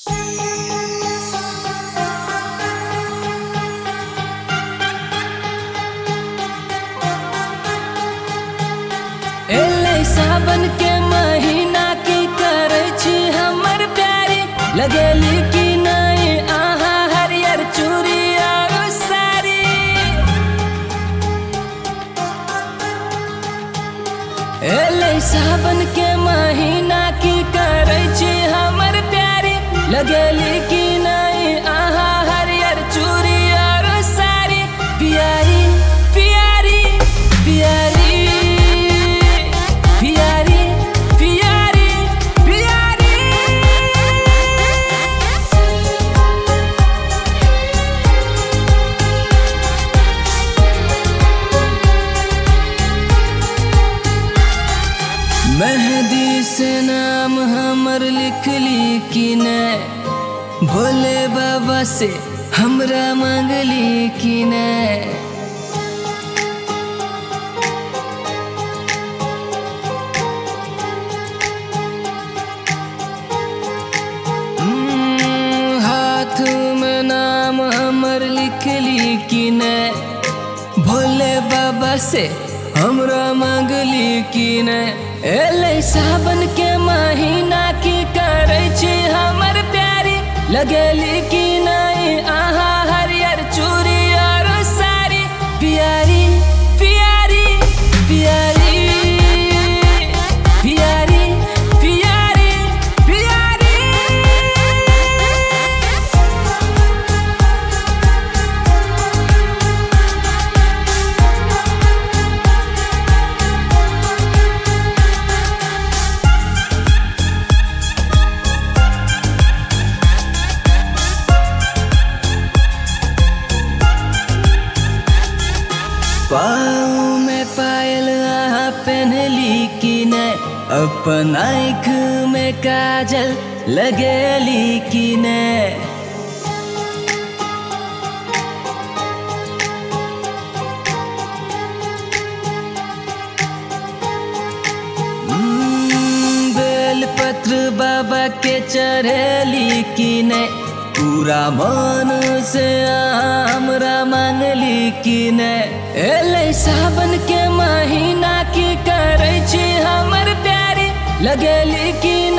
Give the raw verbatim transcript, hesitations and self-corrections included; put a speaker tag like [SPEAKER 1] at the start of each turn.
[SPEAKER 1] एलै सावन के महीना की करे छी हमर प्यारी, लगेली की नहीं आहा हरियर चूड़ी और साड़ी। एलै सावन के महीना की करे छी हमर प्यारी, लगेली की नहीं आहा हरियर चूड़ी और साड़ी। प्यारी प्यारी प्यारी मेहंदी से नाम हमर लिखली की ने, भोले बाबा से हमरा मांगली की ने। हाथ में नाम हमर लिखली की ने, भोले बाबा से हमरा मांगली की ने। एलै सावन के महीना की करे छी हमर प्यारी, लगेली की नहीं आहा हरियर चूड़ी और साड़ी। प्यारी प्यारी प्यारी प्यारी प्यारी प्यारी। पाँव में पायल आहा पहनली की ने, अपन आँख में काजल लगेली की ने। बेलपत्र बाबा के चढ़ेली की ने, पूरा मन से हमरा मांगली की ने। एलै सावन के महीना की करे छी हमर प्यारी, लगेली की